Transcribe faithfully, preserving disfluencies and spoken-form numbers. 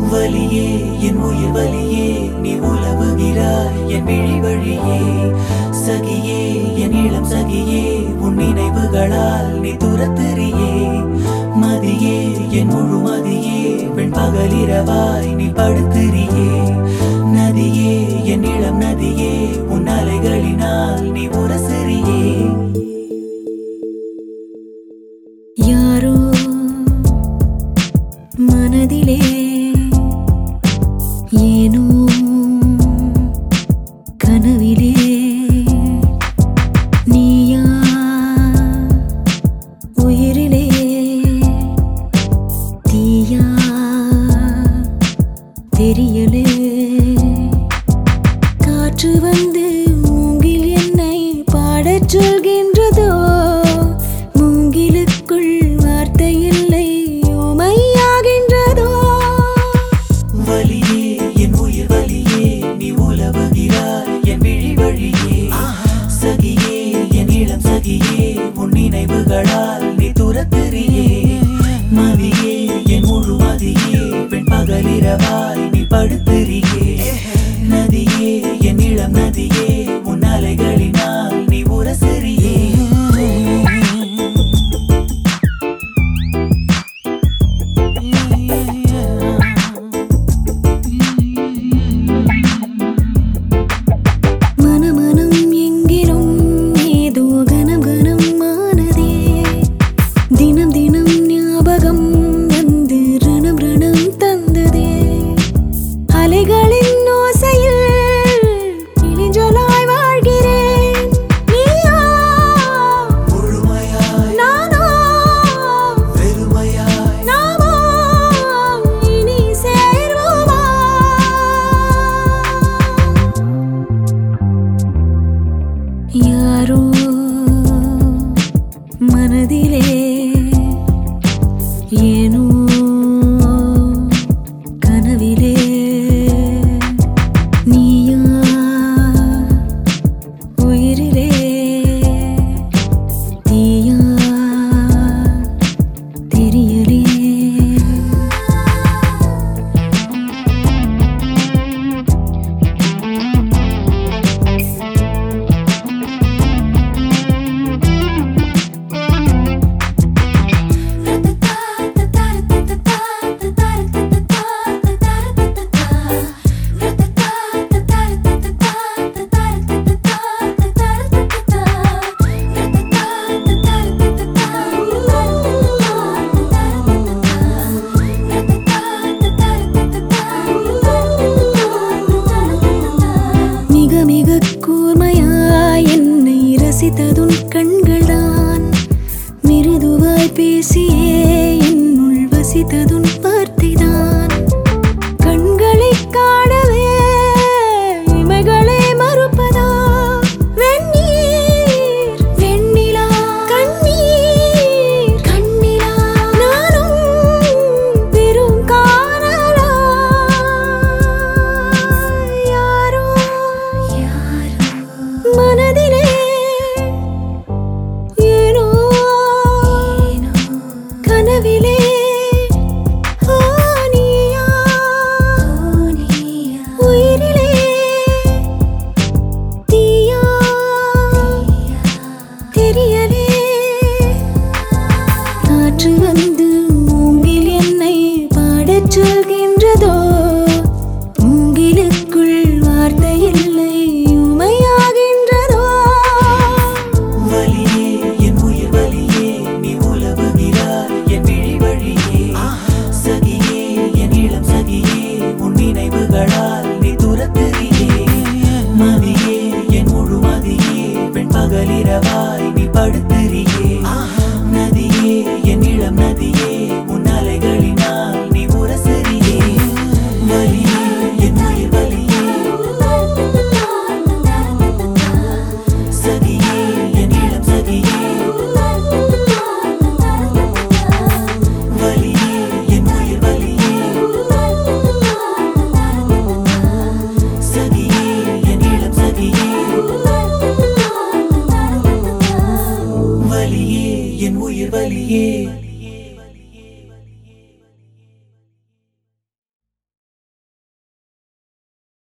வலியே என் உயிர் வலியே நீ உலவுகிறாய் என் விழி வழியே சகியே என் இளம் சகியே உன் நினைவுகளால் நீ துரத்துறியே மதியே என் முழு மதியே பெண் பகலிரவாய் நீ படுத்துறியே நதியே என் இளம் நதியே உன் அலைகளினால் நீ உரசுறியே யாரோ மனதிலே ஏனோ கனவிலே நீயா உயிரிலே தீயா தெரியலே காற்று வந்து மூங்கில் என்னை பாடச் சொல்கின்றதோ மூங்கிலுக்குள் வார்த்தை இல்லை ஓமையாகின்றதோ வலியே என் உயிர் வலியே நீ உலவுகிறாய் என் விழி வழியே சகியே என் இளம் சகியே உன் நினைவுகளால் நீ துரத்துறியே மதியே என் முழு மதியே பெண் பகலிரவாய் நீ படுத்துறியே நதியே என் இளம் நதியே உன் அலைகளினால் நீ உரசுறியே யாரோ மனதிலே ஏனோ கனவிலே நீயா உயிரிலே தீயா தெரியலே ரசித்ததுன் கண்கள்தான் மிருதுவாய் பேசியே என்னுள் வசித்ததுன் வார்த்தைதான்